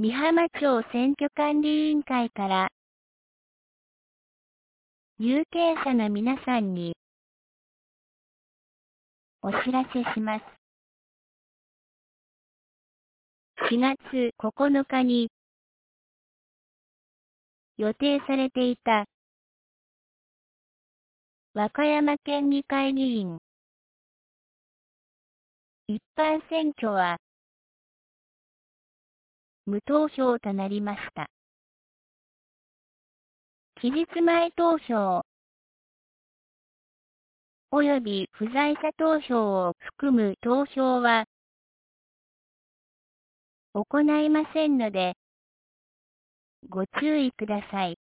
美浜町選挙管理委員会から有権者の皆さんにお知らせします。4月9日に予定されていた和歌山県議会議員一般選挙は無投票となりました。期日前投票及び不在者投票を含む投票は行いませんので、ご注意ください。